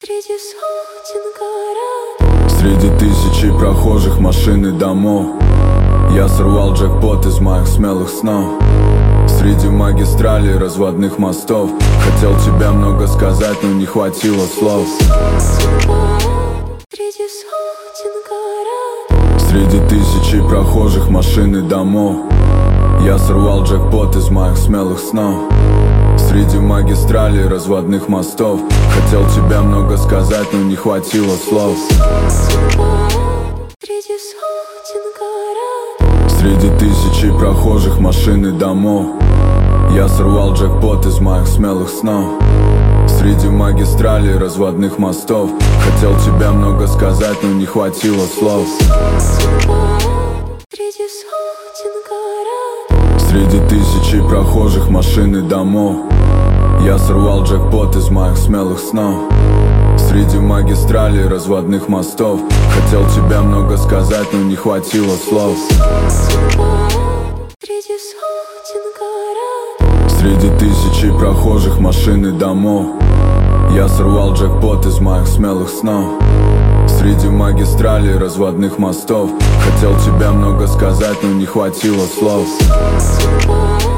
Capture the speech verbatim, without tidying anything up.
Среди сотен городов, среди тысячи прохожих, машин и домов, я сорвал джекпот из моих смелых снов. Среди магистралей, разводных мостов, хотел тебе много сказать, но не хватило слов. среди сотен городов, Среди тысячи прохожих, машин и домов, я сорвал джекпот из моих смелых снов. Среди магистралей, разводных мостов, хотел тебе много сказать, но не хватило слов. среди сотен городов, Среди тысячи прохожих, машин и домов, я сорвал джекпот из моих смелых снов. Среди магистралей, разводных мостов, хотел тебе много сказать, но не хватило слов. среди сотен городов, Среди тысячи прохожих, машин и домов, я сорвал джекпот из моих смелых снов. Среди магистралей, разводных мостов, хотел тебе много сказать, но не хватило слов. среди сотен городов, Среди тысячи прохожих, машин и домов, я сорвал джекпот из моих смелых снов. Среди магистралей, разводных мостов, хотел тебе много сказать, но не хватило слов.